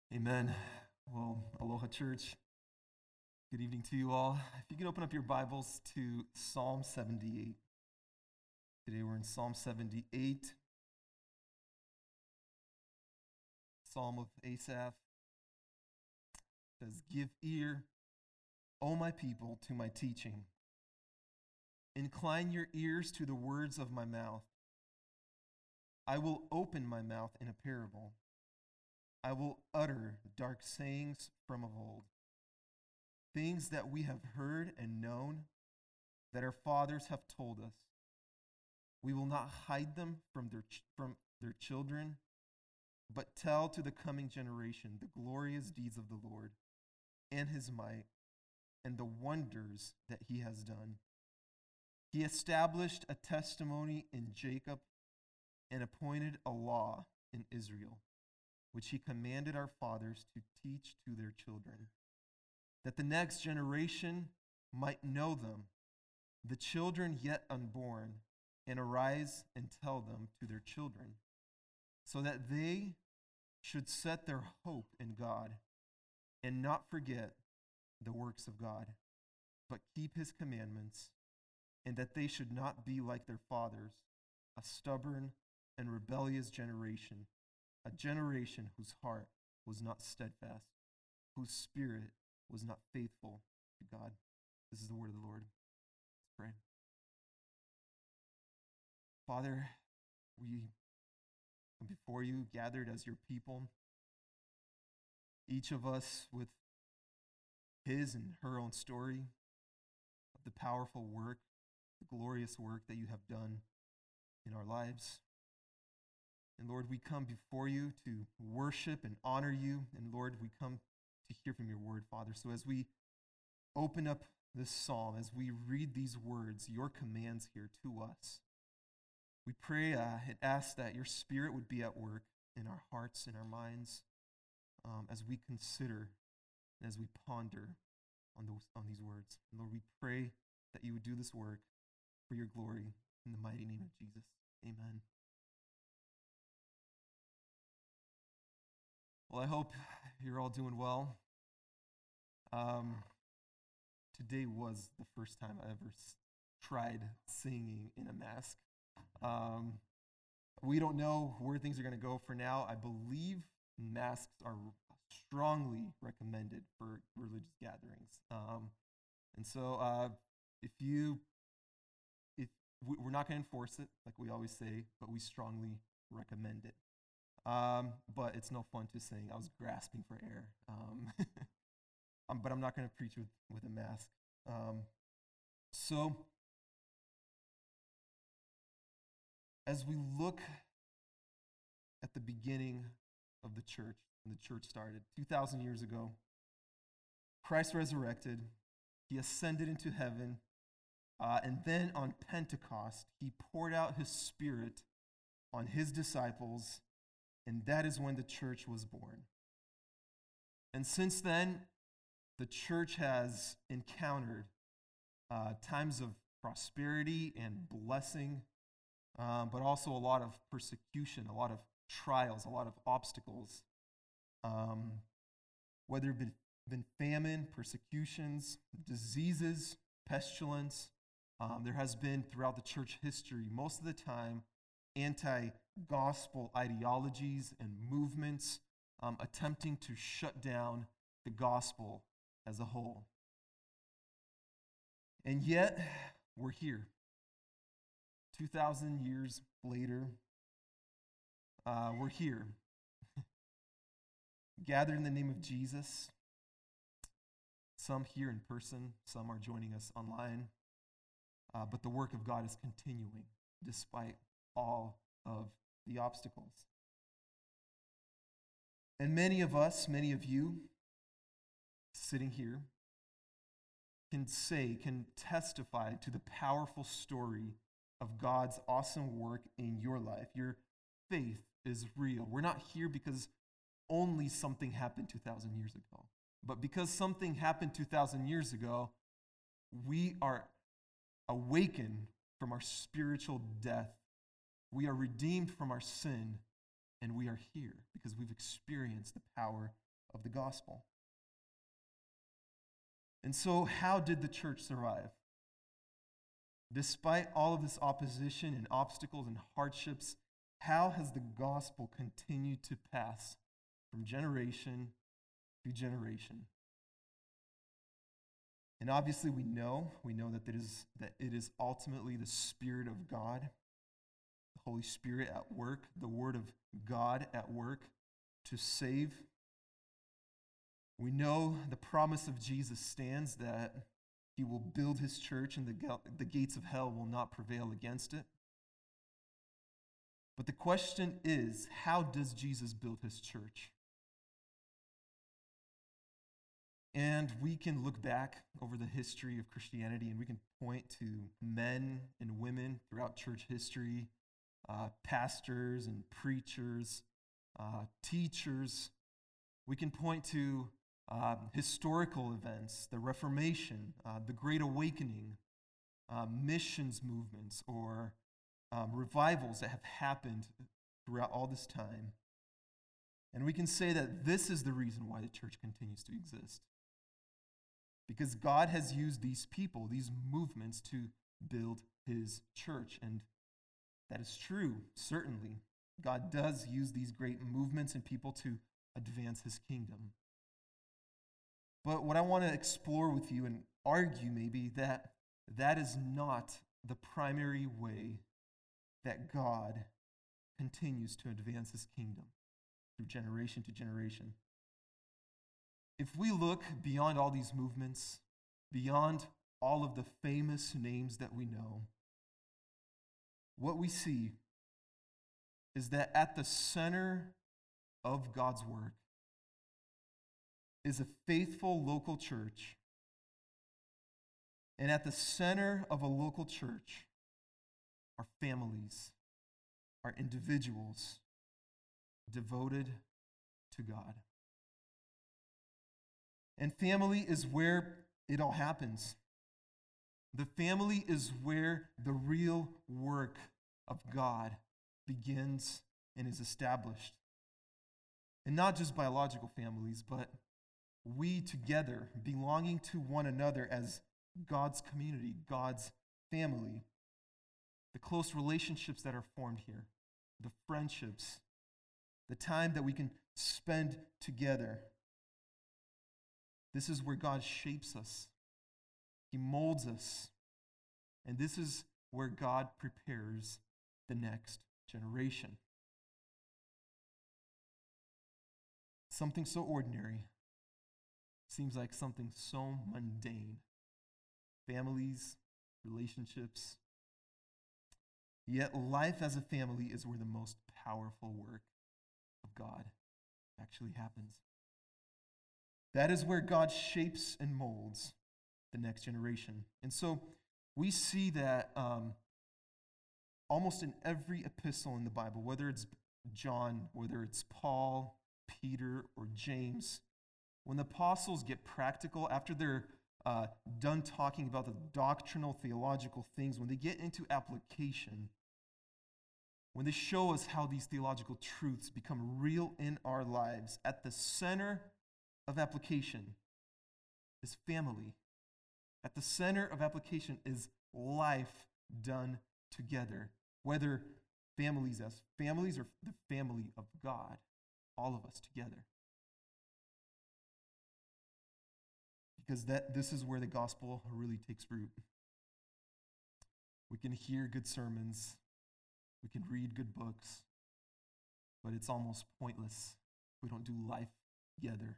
Amen. Well, aloha, church. Good evening to you all. If you can open up your Bibles to Psalm 78. Today we're in Psalm 78, Psalm of Asaph. It says, "Give ear, O my people, to my teaching. Incline your ears to the words of my mouth. I will open my mouth in a parable. I will utter dark sayings from of old, things that we have heard and known, that our fathers have told us. We will not hide them from their children, but tell to the coming generation the glorious deeds of the Lord and his might and the wonders that he has done. He established a testimony in Jacob and appointed a law in Israel, which he commanded our fathers to teach to their children, that the next generation might know them, the children yet unborn, and arise and tell them to their children, so that they should set their hope in God and not forget the works of God, but keep his commandments, and that they should not be like their fathers, a stubborn and rebellious generation, a generation whose heart was not steadfast, whose spirit was not faithful to God." This is the word of the Lord. Let's pray. Father, we come before you, gathered as your people, each of us with his and her own story of the powerful work, the glorious work that you have done in our lives. And Lord, we come before you to worship and honor you. And Lord, we come to hear from your word, Father. So as we open up this psalm, as we read these words, your commands here to us, we pray and ask that your spirit would be at work in our hearts and our minds as we consider and as we ponder on these words. And Lord, we pray that you would do this work for your glory in the mighty name of Jesus. Amen. Well, I hope you're all doing well. Today was the first time I ever tried singing in a mask. We don't know where things are going to go for now. I believe masks are strongly recommended for religious gatherings. And so if we're not going to enforce it, like we always say, but we strongly recommend it. But it's no fun to sing. I was grasping for air. But I'm not going to preach with a mask. So, as we look at the beginning of the church, when the church started 2,000 years ago, Christ resurrected, he ascended into heaven, and then on Pentecost, he poured out his Spirit on his disciples, and that is when the church was born. And since then, the church has encountered times of prosperity and blessing, but also a lot of persecution, a lot of trials, a lot of obstacles. Whether it been famine, persecutions, diseases, pestilence, there has been throughout the church history, most of the time, anti-gospel ideologies and movements attempting to shut down the gospel as a whole. And yet, we're here. 2,000 years later, we're here. Gathered in the name of Jesus. Some here in person, some are joining us online. But the work of God is continuing despite all of the obstacles. And many of us, many of you, sitting here, can testify to the powerful story of God's awesome work in your life. Your faith is real. We're not here because only something happened 2,000 years ago, but because something happened 2,000 years ago, we are awakened from our spiritual death. We are redeemed from our sin, and we are here because we've experienced the power of the gospel. And so, how did the church survive? Despite all of this opposition and obstacles and hardships, how has the gospel continued to pass from generation to generation? And obviously we know that it is ultimately the Spirit of God, the Holy Spirit at work, the Word of God at work to save. We know the promise of Jesus stands that he will build his church and the gates of hell will not prevail against it. But the question is, how does Jesus build his church? And we can look back over the history of Christianity and we can point to men and women throughout church history, pastors and preachers, teachers. We can point to historical events, the Reformation, the Great Awakening, missions movements, or revivals that have happened throughout all this time. And we can say that this is the reason why the church continues to exist. Because God has used these people, these movements, to build his church. And that is true, certainly. God does use these great movements and people to advance his kingdom. But what I want to explore with you and argue maybe that is not the primary way that God continues to advance his kingdom through generation to generation. If we look beyond all these movements, beyond all of the famous names that we know, what we see is that at the center of God's work is a faithful local church. And at the center of a local church are families, are individuals devoted to God. And family is where it all happens. The family is where the real work of God begins and is established. And not just biological families, but we together, belonging to one another as God's community, God's family. The close relationships that are formed here, the friendships, the time that we can spend together. This is where God shapes us. He molds us. And this is where God prepares the next generation. Something so ordinary seems like something so mundane. Families, relationships. Yet life as a family is where the most powerful work of God actually happens. That is where God shapes and molds the next generation. And so we see that almost in every epistle in the Bible, whether it's John, whether it's Paul, Peter, or James, when the apostles get practical, after they're done talking about the doctrinal, theological things, when they get into application, when they show us how these theological truths become real in our lives, at the center of application is family. At the center of application is life done together, whether families as families or the family of God, all of us together. Because this is where the gospel really takes root. We can hear good sermons, we can read good books, but it's almost pointless if we don't do life together.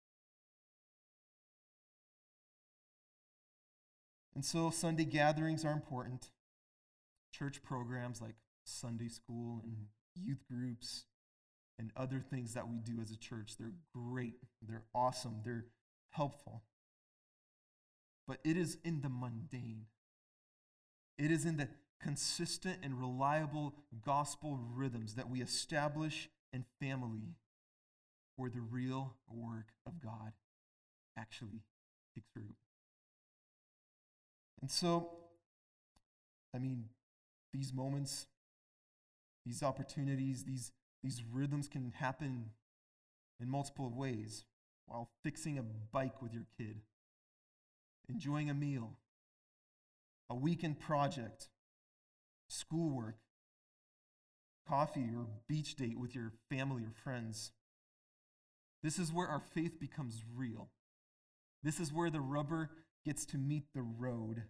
And so Sunday gatherings are important. Church programs like Sunday school and youth groups and other things that we do as a church, they're great, they're awesome, they're helpful. But it is in the mundane. It is in the consistent and reliable gospel rhythms that we establish in family where the real work of God actually takes root. And so, these moments, these opportunities, these rhythms can happen in multiple ways. while fixing a bike with your kid, enjoying a meal, a weekend project, schoolwork, coffee or beach date with your family or friends. This is where our faith becomes real. This is where the rubber gets to meet the road.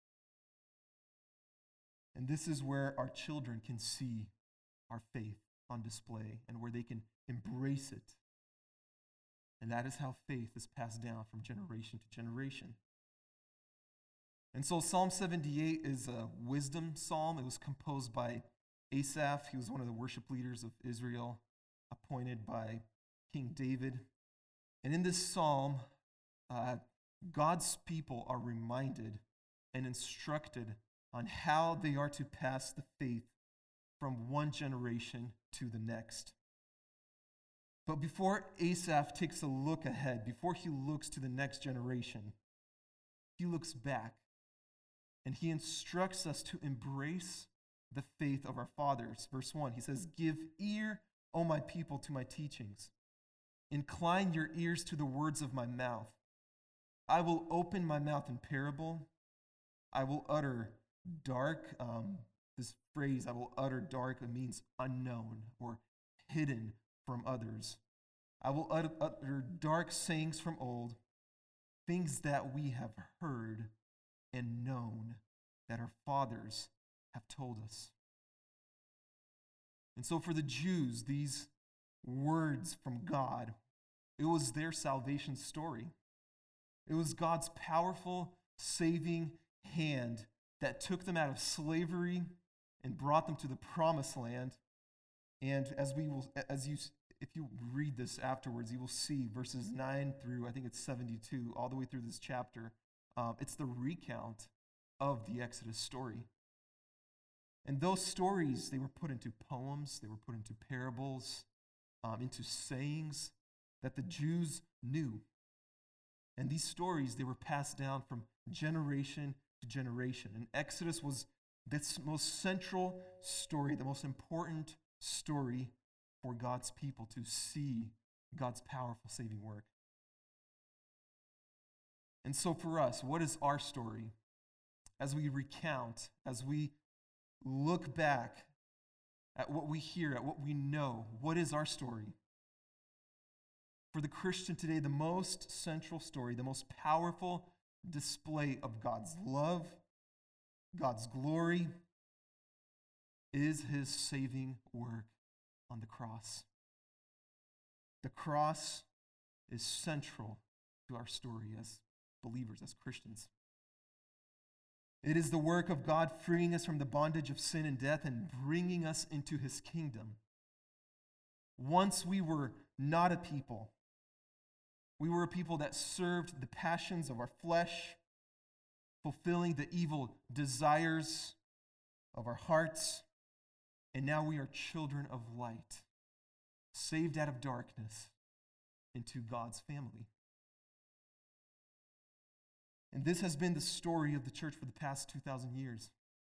And this is where our children can see our faith on display and where they can embrace it. And that is how faith is passed down from generation to generation. And so Psalm 78 is a wisdom psalm. It was composed by Asaph. He was one of the worship leaders of Israel, appointed by King David. And in this psalm, God's people are reminded and instructed on how they are to pass the faith from one generation to the next. But before Asaph takes a look ahead, before he looks to the next generation, he looks back and he instructs us to embrace the faith of our fathers. Verse 1, he says, "Give ear, O my people, to my teachings. Incline your ears to the words of my mouth. I will open my mouth in parable. I will utter dark." This phrase, "I will utter dark," it means unknown or hidden from others. "I will utter dark sayings from old, things that we have heard and known, that our fathers have told us." And so for the Jews, these words from God, it was their salvation story. It was God's powerful saving hand that took them out of slavery and brought them to the promised land. And if you read this afterwards, you will see verses 9 through, I think it's 72, all the way through this chapter. It's the recount of the Exodus story. And those stories, they were put into poems, they were put into parables, into sayings that the Jews knew. And these stories, they were passed down from generation to generation. And Exodus was this most central story, the most important story for God's people to see God's powerful saving work. And so for us, what is our story? As we recount, as we look back at what we hear, at what we know, what is our story? For the Christian today, the most central story, the most powerful display of God's love, God's glory, is his saving work on the cross. The cross is central to our story as believers, as Christians. It is the work of God freeing us from the bondage of sin and death and bringing us into his kingdom. Once we were not a people. We were a people that served the passions of our flesh, fulfilling the evil desires of our hearts. And now we are children of light, saved out of darkness into God's family. And this has been the story of the church for the past 2,000 years.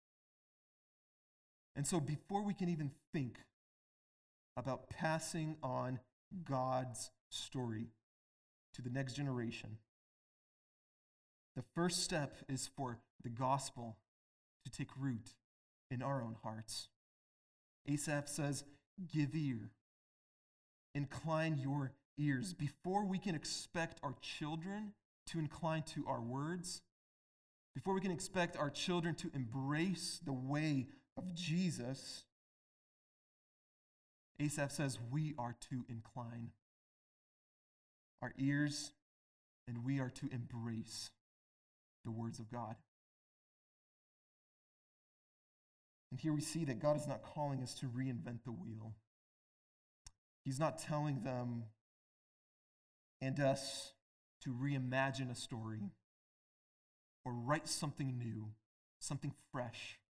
And so before we can even think about passing on God's story to the next generation, the first step is for the gospel to take root in our own hearts. Asaph says, "Give ear, incline your ears." Before we can expect our children to incline to our words, before we can expect our children to embrace the way of Jesus, Asaph says we are to incline our ears and we are to embrace the words of God. And here we see that God is not calling us to reinvent the wheel. He's not telling them and us to reimagine a story or write something new, something fresh,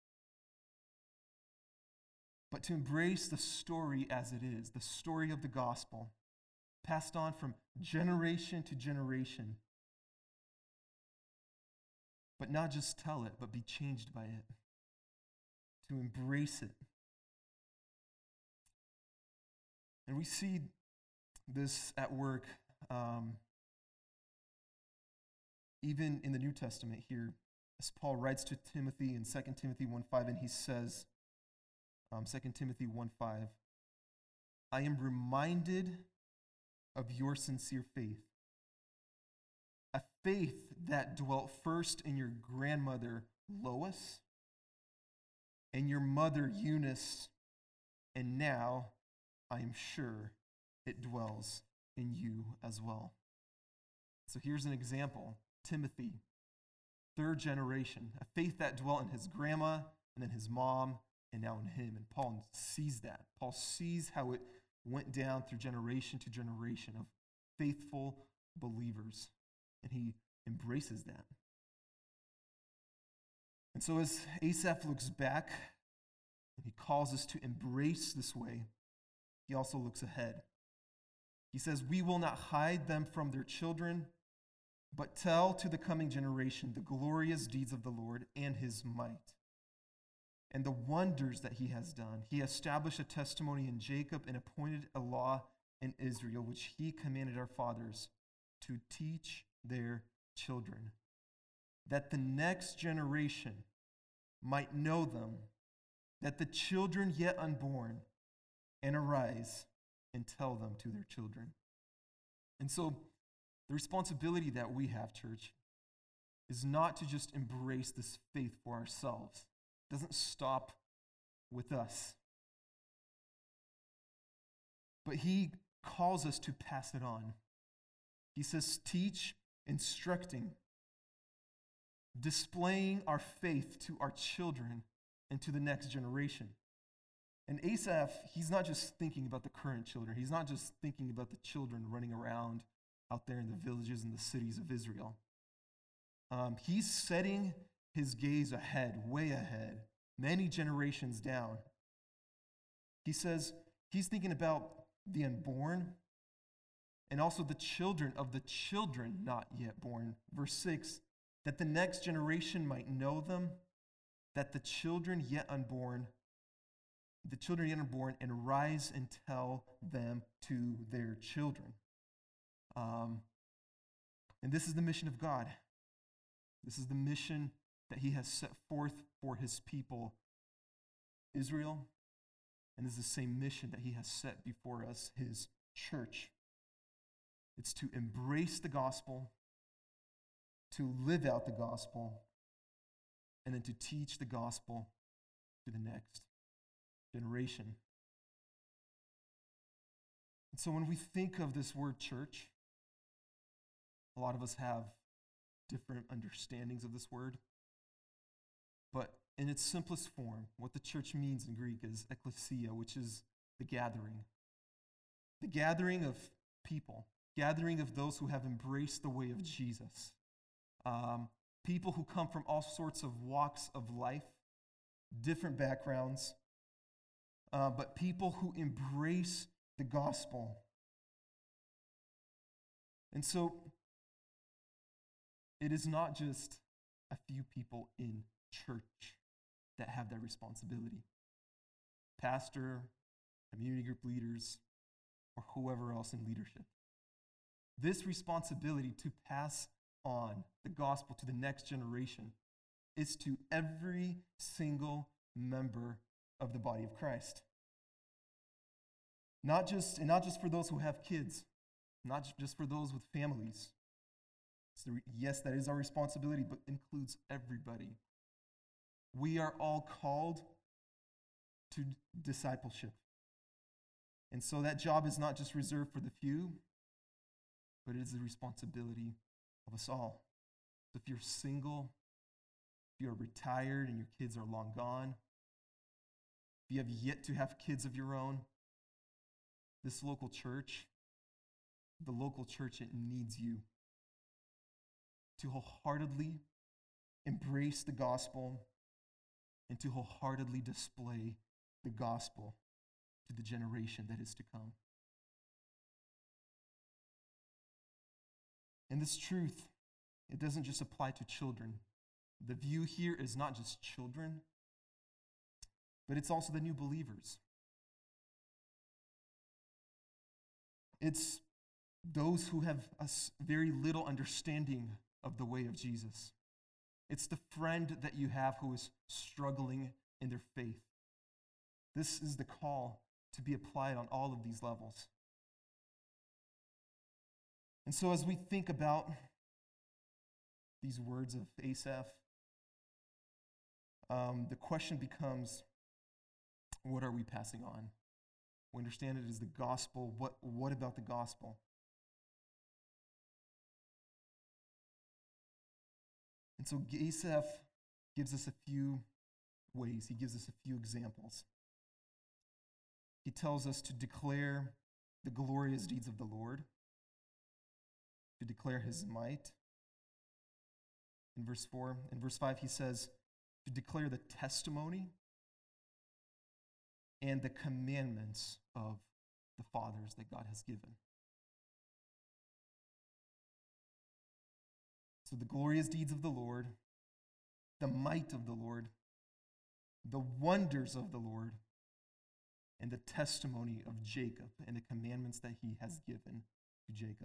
but to embrace the story as it is, the story of the gospel, passed on from generation to generation, but not just tell it, but be changed by it, to embrace it. And we see this at work even in the New Testament here, as Paul writes to Timothy in 2 Timothy 1:5, and he says, 2 Timothy 1:5, I am reminded of your sincere faith, a faith that dwelt first in your grandmother Lois and your mother Eunice, and now I am sure it dwells in you as well. So here's an example. Timothy, third generation, a faith that dwelt in his grandma and then his mom and now in him. And Paul sees that. Paul sees how it went down through generation to generation of faithful believers. And he embraces that. And so as Asaph looks back and he calls us to embrace this way, he also looks ahead. He says, we will not hide them from their children, but tell to the coming generation the glorious deeds of the Lord and his might, and the wonders that he has done. He established a testimony in Jacob and appointed a law in Israel, which he commanded our fathers to teach their children, that the next generation might know them, that the children yet unborn, and arise and tell them to their children. And so the responsibility that we have, church, is not to just embrace this faith for ourselves. It doesn't stop with us. But he calls us to pass it on. He says, teach, instructing, displaying our faith to our children and to the next generation. And Asaph, he's not just thinking about the current children. He's not just thinking about the children running around out there in the villages and the cities of Israel. He's setting his gaze ahead, way ahead, many generations down. He says he's thinking about the unborn and also the children of the children not yet born. Verse 6, that the next generation might know them, that the children yet unborn, and rise and tell them to their children. And this is the mission of God. This is the mission that he has set forth for his people, Israel. And this is the same mission that he has set before us, his church. It's to embrace the gospel, to live out the gospel, and then to teach the gospel to the next generation. And so when we think of this word church, a lot of us have different understandings of this word. But in its simplest form, what the church means in Greek is ekklesia, which is the gathering. The gathering of people, gathering of those who have embraced the way of Jesus. People who come from all sorts of walks of life, different backgrounds, but people who embrace the gospel. And so it is not just a few people in church that have that responsibility. Pastor, community group leaders, or whoever else in leadership. This responsibility to pass on the gospel to the next generation is to every single member of the body of Christ. Not just for those who have kids, not just for those with families. So yes, that is our responsibility, but includes everybody. We are all called to discipleship. And so that job is not just reserved for the few, but it is the responsibility of us all. So if you're single, if you're retired and your kids are long gone, if you have yet to have kids of your own, this local church, the local church, it needs you to wholeheartedly embrace the gospel and to wholeheartedly display the gospel to the generation that is to come. And this truth, it doesn't just apply to children. The view here is not just children, but it's also the new believers. It's those who have a very little understanding of the way of Jesus. It's the friend that you have who is struggling in their faith. This is the call to be applied on all of these levels. And so as we think about these words of Asaph, the question becomes, what are we passing on? We understand it as the gospel. What about the gospel? And so Asaph gives us a few ways. He gives us a few examples. He tells us to declare the glorious deeds of the Lord, to declare his might. In verse 4, in verse 5, he says to declare the testimony and the commandments of the fathers that God has given. So the glorious deeds of the Lord, the might of the Lord, the wonders of the Lord, and the testimony of Jacob and the commandments that he has given to Jacob.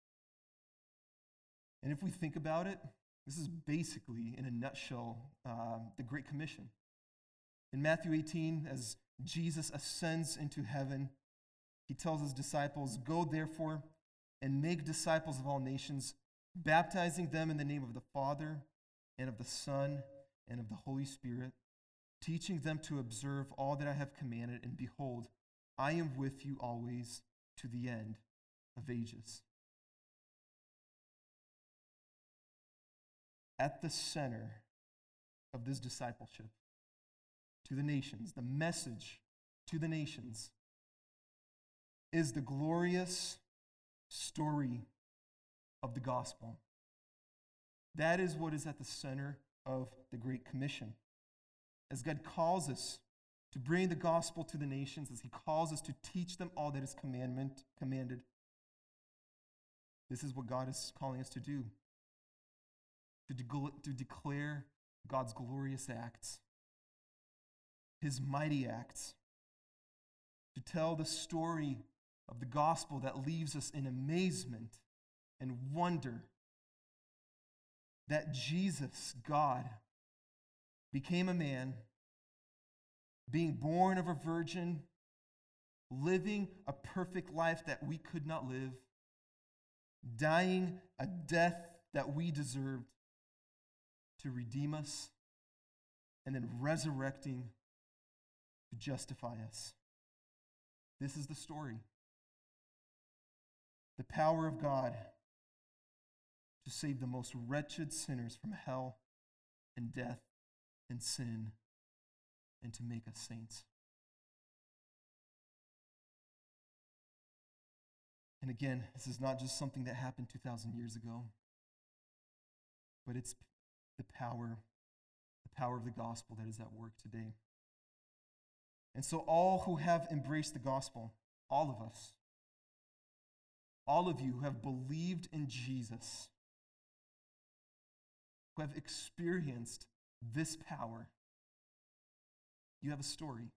And if we think about it, this is basically, in a nutshell, the Great Commission. In Matthew 18, as Jesus ascends into heaven, he tells his disciples, "Go therefore and make disciples of all nations, baptizing them in the name of the Father and of the Son and of the Holy Spirit, teaching them to observe all that I have commanded, and behold, I am with you always to the end of ages." At the center of this discipleship to the nations, the message to the nations, is the glorious story of the gospel. That is what is at the center of the Great Commission. As God calls us to bring the gospel to the nations, as he calls us to teach them all that is commanded, this is what God is calling us to do. To declare God's glorious acts, his mighty acts, to tell the story of the gospel that leaves us in amazement and wonder that Jesus, God, became a man, being born of a virgin, living a perfect life that we could not live, dying a death that we deserved, to redeem us, and then resurrecting to justify us. This is the story. The power of God to save the most wretched sinners from hell and death and sin, and to make us saints. And again, this is not just something that happened 2,000 years ago, but it's the power of the gospel that is at work today. And so all who have embraced the gospel, all of us, all of you who have believed in Jesus, who have experienced this power, you have a story.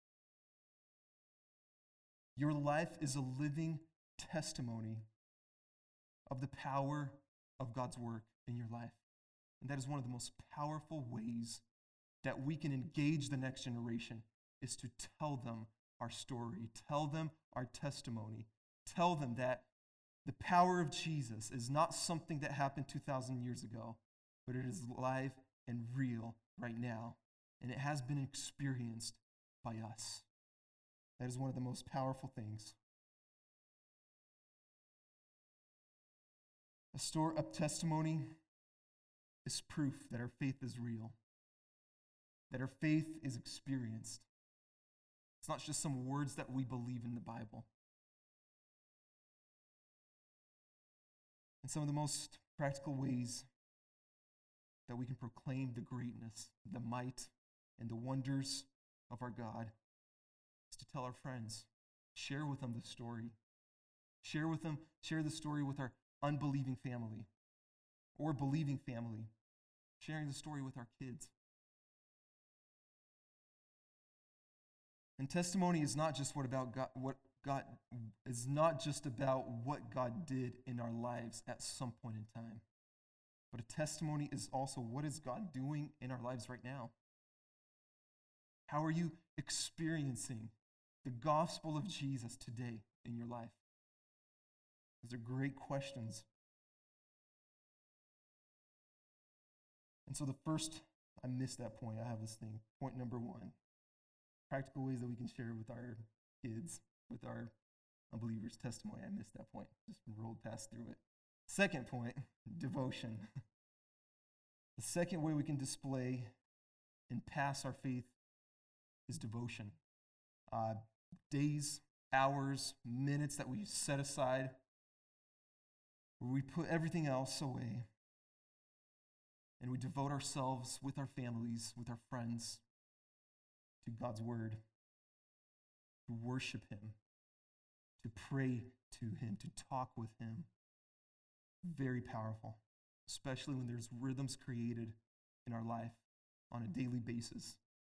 Your life is a living testimony of the power of God's work in your life. And that is one of the most powerful ways that we can engage the next generation, is to tell them our story, tell them our testimony, tell them that the power of Jesus is not something that happened 2,000 years ago, but it is live and real right now, and it has been experienced by us. That is one of the most powerful things. A testimony is proof that our faith is real, that our faith is experienced. It's not just some words that we believe in the Bible. And some of the most practical ways that we can proclaim the greatness, the might, and the wonders of our God is to tell our friends, share with them the story. Share the story with our unbelieving family or believing family, sharing the story with our kids. And testimony is not just about what God did in our lives at some point in time. but a testimony is also, what is God doing in our lives right now? How are you experiencing the gospel of Jesus today in your life? Those are great questions. And so the first, I missed that point. I have this thing. Point number 1, practical ways that we can share with our kids, with our unbelievers' testimony. I missed that point. Just rolled past through it. Second point, devotion. The second way we can display and pass our faith is devotion. Days, hours, minutes that we set aside, where we put everything else away, and we devote ourselves with our families, with our friends, to God's word, to worship him, to pray to him, to talk with him. Very powerful, especially when there's rhythms created in our life on a daily basis.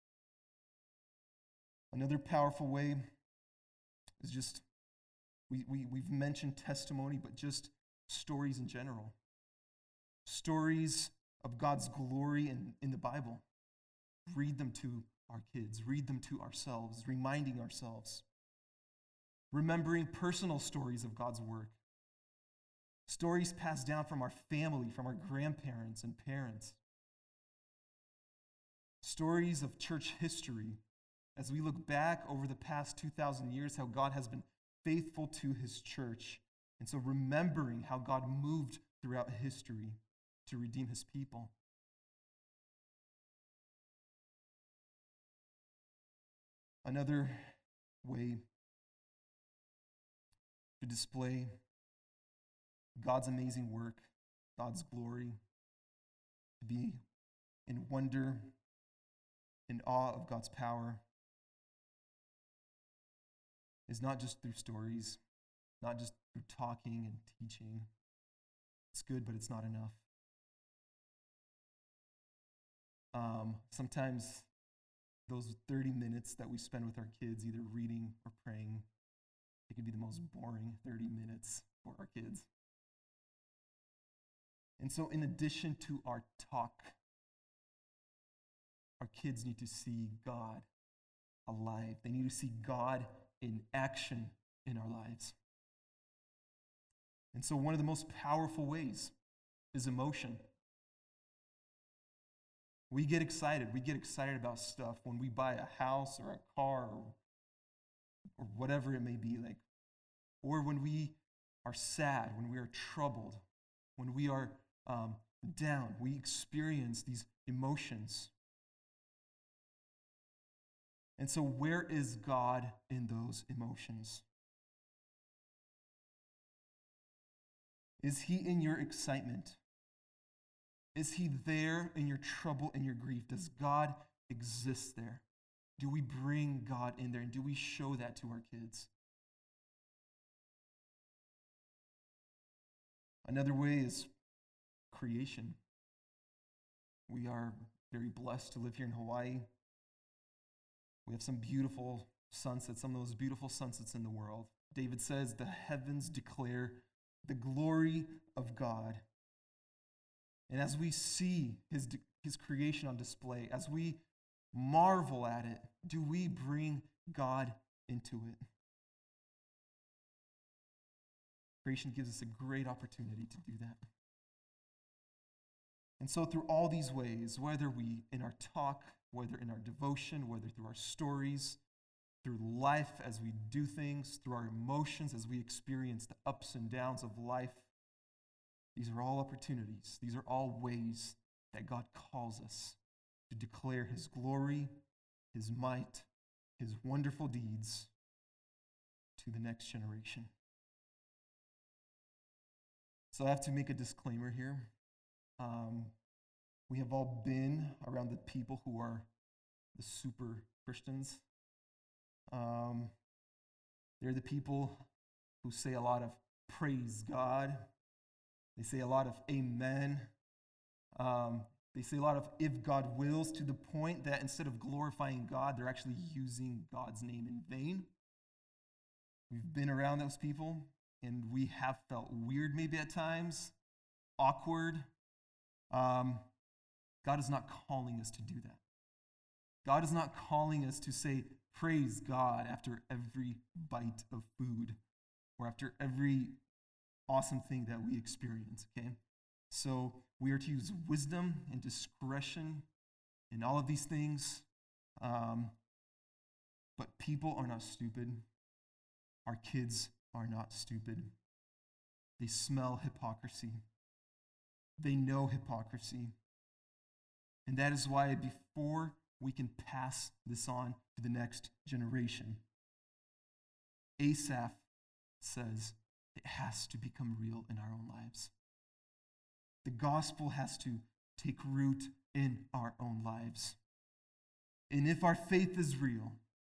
Another powerful way is just, we've mentioned testimony, but just stories in general. Stories of God's glory in the Bible. Read them to our kids, read them to ourselves, reminding ourselves. Remembering personal stories of God's work. Stories passed down from our family, from our grandparents and parents. Stories of church history, as we look back over the past 2,000 years, how God has been faithful to his church. And so remembering how God moved throughout history to redeem his people. Another way to display God's amazing work, God's glory, to be in wonder, in awe of God's power, is not just through stories, not just through talking and teaching. It's good, but it's not enough. Sometimes those 30 minutes that we spend with our kids, either reading or praying, it can be the most boring 30 minutes for our kids. And so in addition to our talk, our kids need to see God alive. They need to see God in action in our lives. And so one of the most powerful ways is emotion. We get excited. We get excited about stuff when we buy a house or a car or whatever it may be, like, or when we are sad, when we are troubled, when we are down. We experience these emotions. And so where is God in those emotions? Is he in your excitement? Is he there in your trouble and your grief? Does God exist there? Do we bring God in there, and do we show that to our kids? Another way is creation. We are very blessed to live here in Hawaii. We have some beautiful sunsets, some of those beautiful sunsets in the world. David says, the heavens declare the glory of God. And as we see his creation on display, as we marvel at it, do we bring God into it? Creation gives us a great opportunity to do that. And so through all these ways, whether we in our talk, whether in our devotion, whether through our stories, through life as we do things, through our emotions as we experience the ups and downs of life, these are all opportunities. These are all ways that God calls us to declare his glory, his might, his wonderful deeds to the next generation. So I have to make a disclaimer here. We have all been around the people who are the super Christians. They're the people who say a lot of praise God. They say a lot of amen. They say a lot of if God wills, to the point that instead of glorifying God, they're actually using God's name in vain. We've been around those people, and we have felt weird maybe at times, awkward, God is not calling us to do that. God is not calling us to say, praise God after every bite of food or after every awesome thing that we experience, okay? So we are to use wisdom and discretion in all of these things. But people are not stupid. Our kids are not stupid. They smell hypocrisy. They know hypocrisy. And that is why before we can pass this on to the next generation, Asaph says it has to become real in our own lives. The gospel has to take root in our own lives. And if our faith is real,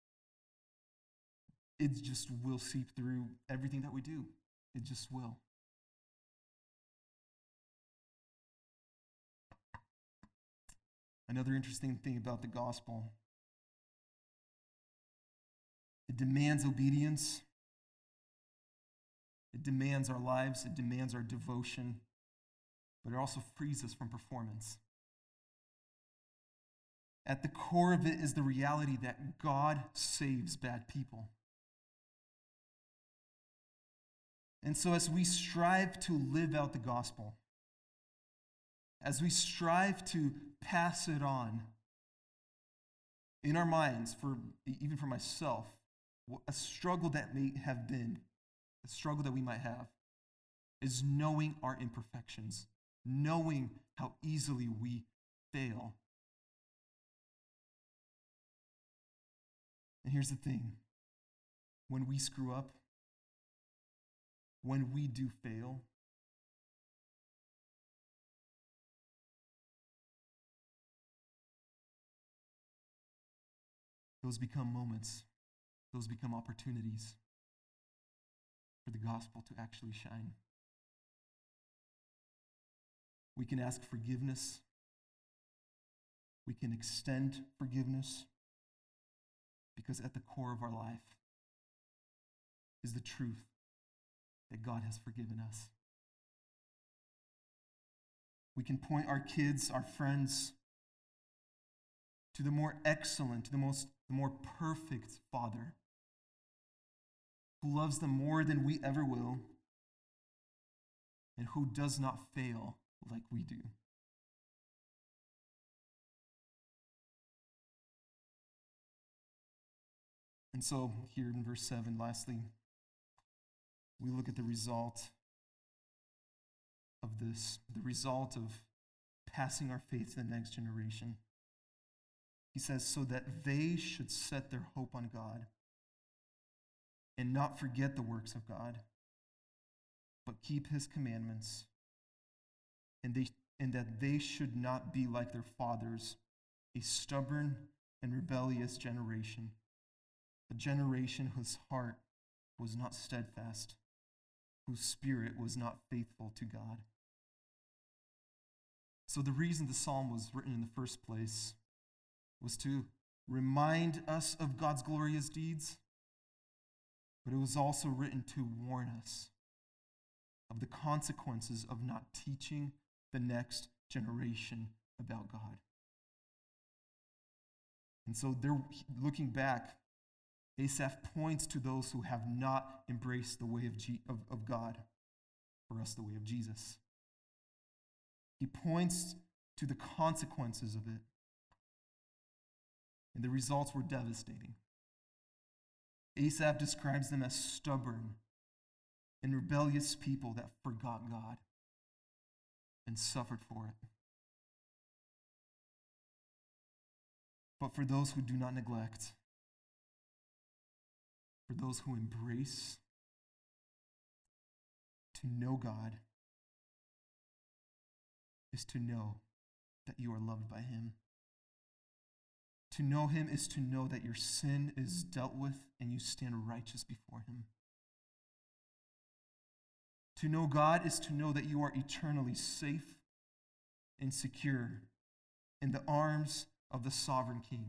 it just will seep through everything that we do. It just will. Another interesting thing about the gospel, it demands obedience. It demands our lives. It demands our devotion. But it also frees us from performance. At the core of it is the reality that God saves bad people. And so as we strive to live out the gospel, as we strive to pass it on in our minds, even for myself, a struggle that may have been, a struggle that we might have, is knowing our imperfections, knowing how easily we fail. And here's the thing. When we screw up, when we do fail, those become moments, those become opportunities for the gospel to actually shine. We can ask forgiveness. We can extend forgiveness, because at the core of our life is the truth that God has forgiven us. We can point our kids, our friends, to the more excellent, the more perfect Father, who loves them more than we ever will, and who does not fail like we do. And so here in verse 7, lastly, we look at the result of this, the result of passing our faith to the next generation. He says, so that they should set their hope on God and not forget the works of God, but keep his commandments, and that they should not be like their fathers, a stubborn and rebellious generation, a generation whose heart was not steadfast, whose spirit was not faithful to God. So the reason the psalm was written in the first place was to remind us of God's glorious deeds, but it was also written to warn us of the consequences of not teaching the next generation about God. And so they're looking back. Asaph points to those who have not embraced the way of God, for us the way of Jesus. He points to the consequences of it, and the results were devastating. Asaph describes them as stubborn and rebellious people that forgot God and suffered for it. But for those who do not neglect, for those who embrace, to know God is to know that you are loved by him. To know him is to know that your sin is dealt with and you stand righteous before him. To know God is to know that you are eternally safe and secure in the arms of the sovereign King.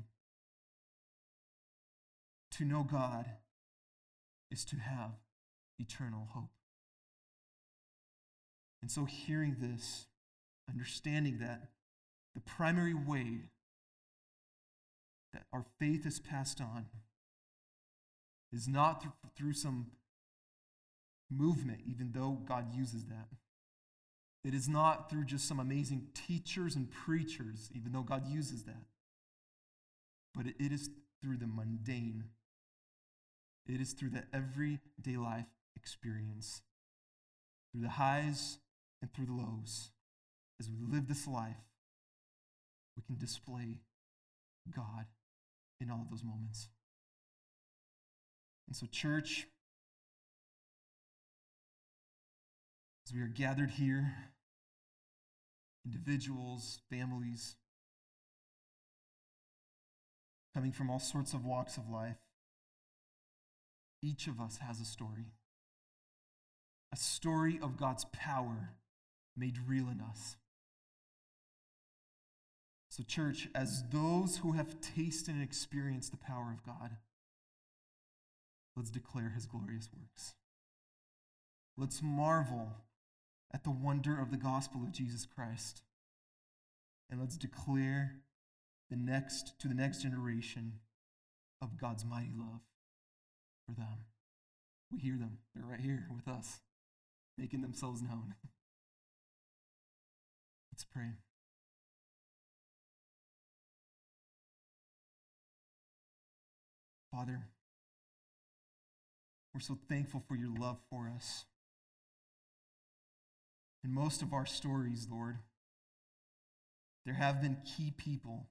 To know God is to have eternal hope. And so hearing this, understanding that the primary way that our faith is passed on is not through some movement, even though God uses that. It is not through just some amazing teachers and preachers, even though God uses that. But it is through the mundane. It is through the everyday life experience, through the highs and through the lows. As we live this life, we can display God in all of those moments. And so, church, as we are gathered here, individuals, families, coming from all sorts of walks of life, each of us has a story of God's power made real in us. So, church, as those who have tasted and experienced the power of God, let's declare his glorious works. Let's marvel at the wonder of the gospel of Jesus Christ. And let's declare to the next generation of God's mighty love for them. We hear them. They're right here with us, making themselves known. Let's pray. Father, we're so thankful for your love for us. In most of our stories, Lord, there have been key people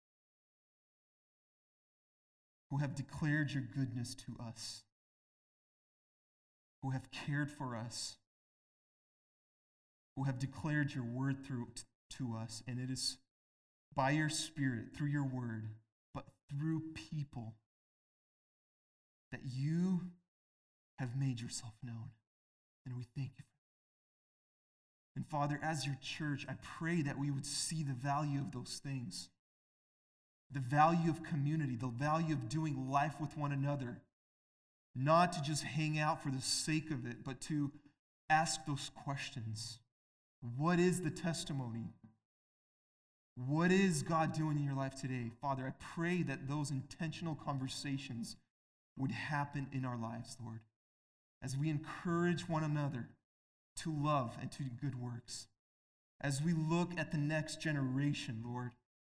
who have declared your goodness to us, who have cared for us, who have declared your word to us. And it is by your Spirit, through your word, but through people, that you have made yourself known. And we thank you for that. And Father, as your church, I pray that we would see the value of those things. The value of community, the value of doing life with one another. Not to just hang out for the sake of it, but to ask those questions. What is the testimony? What is God doing in your life today? Father, I pray that those intentional conversations would happen in our lives, Lord, as we encourage one another to love and to do good works. As we look at the next generation, Lord,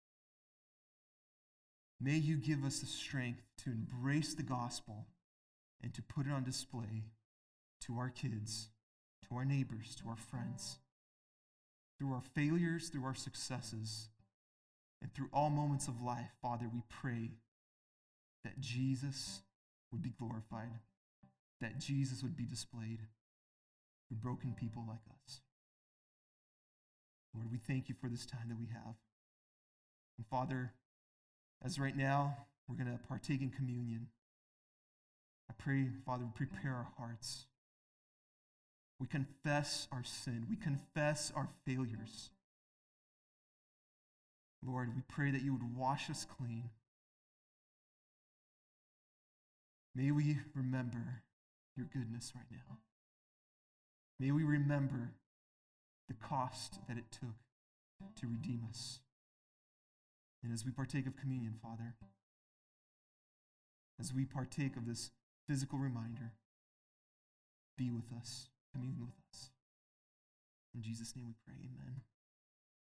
may you give us the strength to embrace the gospel and to put it on display to our kids, to our neighbors, to our friends, through our failures, through our successes, and through all moments of life. Father, we pray that Jesus would be glorified, that Jesus would be displayed through broken people like us. Lord, we thank you for this time that we have. And Father, as right now we're going to partake in communion, I pray, Father, prepare our hearts. We confess our sin. We confess our failures. Lord, we pray that you would wash us clean. May we remember your goodness right now. May we remember the cost that it took to redeem us. And as we partake of communion, Father, as we partake of this physical reminder, be with us, commune with us. In Jesus' name we pray, amen.